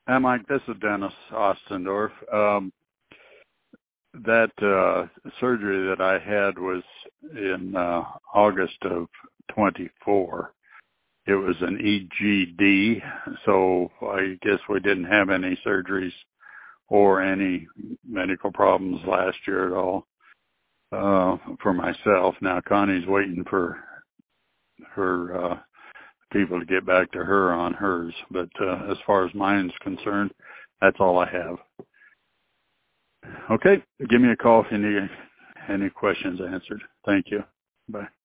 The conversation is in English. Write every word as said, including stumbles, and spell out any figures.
Hi, Mike. This is Dennis Ostendorf. Um, that uh, surgery that I had was in uh, August of twenty-four. It was an E G D, so I guess we didn't have any surgeries or any medical problems last year at all uh, for myself. Now, Connie's waiting for her uh, people to get back to her on hers, but uh, as far as mine's concerned, that's all I have. Okay, give me a call if you need any questions answered. Thank you. Bye.